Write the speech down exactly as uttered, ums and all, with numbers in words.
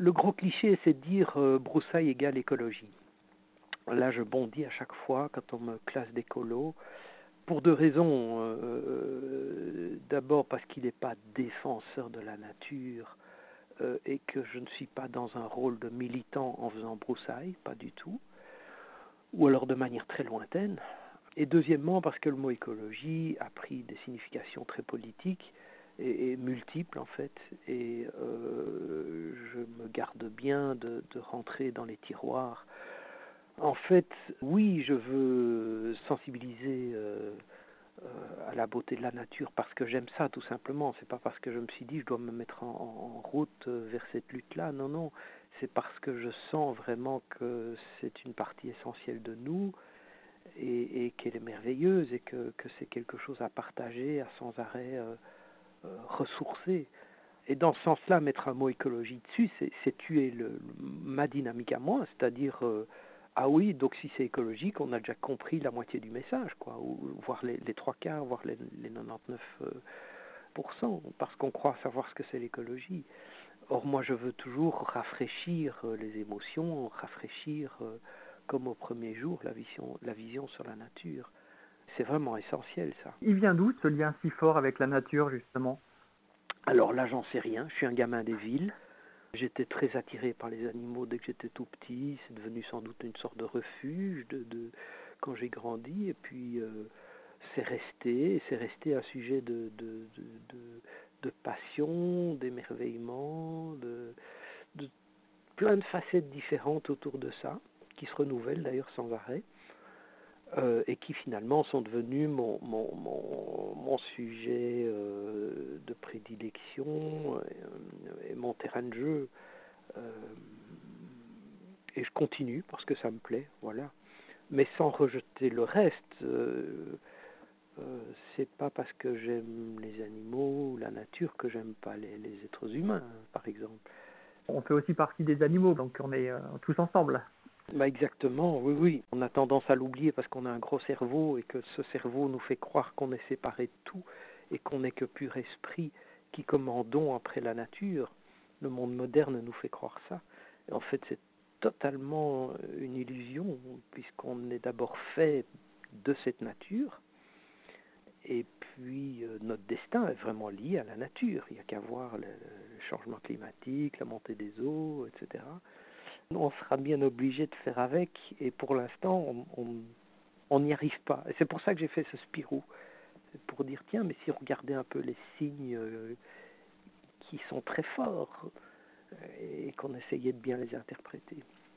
Le gros cliché, c'est de dire euh, broussaille égale écologie. Là, je bondis à chaque fois quand on me classe d'écolo, pour deux raisons. Euh, D'abord parce qu'il n'est pas défenseur de la nature euh, et que je ne suis pas dans un rôle de militant en faisant broussaille, pas du tout, ou alors de manière très lointaine. Et deuxièmement parce que le mot écologie a pris des significations très politiques et, et multiples en fait, et euh, je me garde bien de, de rentrer dans les tiroirs. En fait, oui, je veux sensibiliser euh, euh, à la beauté de la nature parce que j'aime ça tout simplement. C'est pas parce que je me suis dit je dois me mettre en, en route vers cette lutte-là. Non, non, c'est parce que je sens vraiment que c'est une partie essentielle de nous et, et qu'elle est merveilleuse et que, que c'est quelque chose à partager, à sans arrêt euh, euh, ressourcer. Et dans ce sens-là, mettre un mot écologie dessus, c'est, c'est tuer le, ma dynamique à moi, c'est-à-dire, euh, ah oui, donc si c'est écologique, on a déjà compris la moitié du message, quoi, ou voire les, les trois quarts, voire les, les quatre-vingt-dix-neuf pour cent, parce qu'on croit savoir ce que c'est l'écologie. Or, moi, je veux toujours rafraîchir euh, les émotions, rafraîchir, euh, comme au premier jour, la vision, la vision sur la nature. C'est vraiment essentiel, ça. Il vient d'où ce lien si fort avec la nature, justement? Alors là, j'en sais rien. Je suis un gamin des villes. J'étais très attiré par les animaux dès que j'étais tout petit. C'est devenu sans doute une sorte de refuge de, de quand j'ai grandi. Et puis, euh, c'est resté. C'est resté un sujet de, de, de, de, de passion, d'émerveillement, de, de plein de facettes différentes autour de ça, qui se renouvellent d'ailleurs sans arrêt. Euh, et qui finalement sont devenus mon, mon, mon, mon sujet euh, de prédilection et, et mon terrain de jeu. Euh, et je continue parce que ça me plaît, voilà. Mais sans rejeter le reste. Euh, euh, c'est pas parce que j'aime les animaux ou la nature que j'aime pas les, les êtres humains, par exemple. On fait aussi partie des animaux, donc on est euh, tous ensemble. Bah exactement, oui, oui. On a tendance à l'oublier parce qu'on a un gros cerveau et que ce cerveau nous fait croire qu'on est séparé de tout et qu'on n'est que pur esprit qui commandons après la nature. Le monde moderne nous fait croire ça. Et en fait, c'est totalement une illusion puisqu'on est d'abord fait de cette nature et puis euh, notre destin est vraiment lié à la nature. Il n'y a qu'à voir le, le changement climatique, la montée des eaux, et cetera. On sera bien obligé de faire avec, et pour l'instant, on n'y arrive pas. Et c'est pour ça que j'ai fait ce Spirou. C'est pour dire, tiens, mais si on regardait un peu les signes euh, qui sont très forts, euh, et qu'on essayait de bien les interpréter.